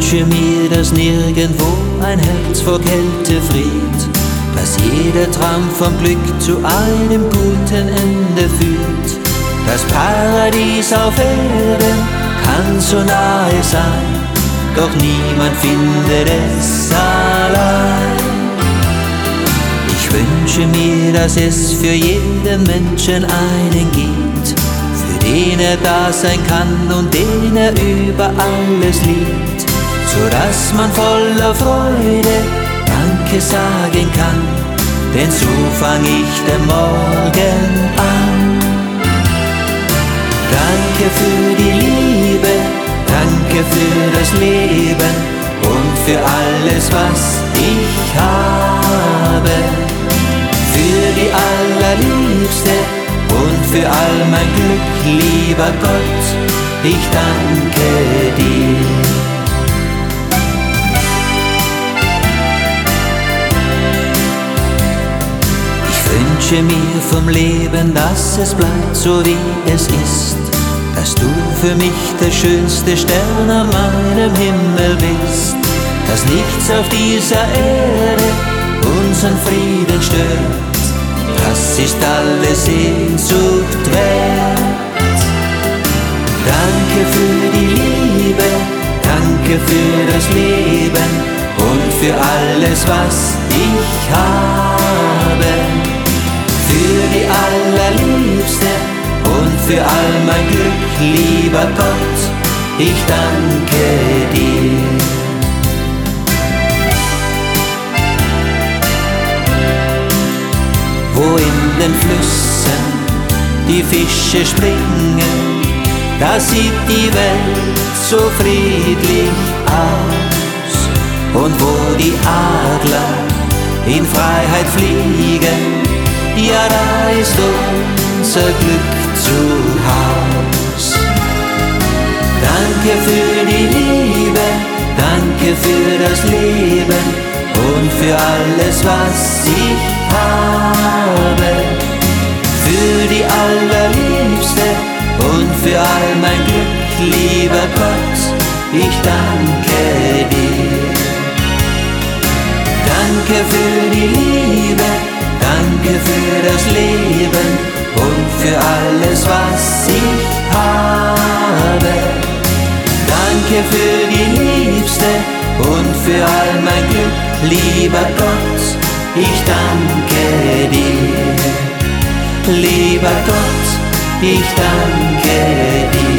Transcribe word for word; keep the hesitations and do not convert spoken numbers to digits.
wünsche mir, dass nirgendwo ein Herz vor Kälte friert, dass jeder Traum vom Glück zu einem guten Ende führt. Das Paradies auf Erden kann so nahe sein, doch niemand findet es allein. Ich wünsche mir, dass es für jeden Menschen einen gibt, für den er da sein kann und den er über alles liebt, so dass man voller Freude Danke sagen kann, denn so fang ich den Morgen an. Danke für die Liebe, danke für das Leben und für alles, was ich habe. Für die allerliebste und für all mein Glück, lieber Gott, ich danke dir. Ich wünsche mir vom Leben, dass es bleibt so wie es ist, dass du für mich der schönste Stern an meinem Himmel bist, dass nichts auf dieser Erde unseren Frieden stört, das ist alle Sehnsucht wert. Danke für die Liebe, danke für das Leben und für alles, was ich habe. Für die allerliebste und für all mein Glück, lieber Gott, ich danke dir. Wo in den Flüssen die Fische springen, da sieht die Welt so friedlich aus. Und wo die Adler in Freiheit fliegen, ja, da ist unser Glück zu Haus. Danke für die Liebe, danke für das Leben und für alles, was ich habe. Für die allerliebste und für all mein Glück, lieber Gott, ich danke dir. Danke für die Liebe, danke für das Leben und für alles, was ich habe. Danke für die Liebste und für all mein Glück, lieber Gott, ich danke dir. Lieber Gott, ich danke dir.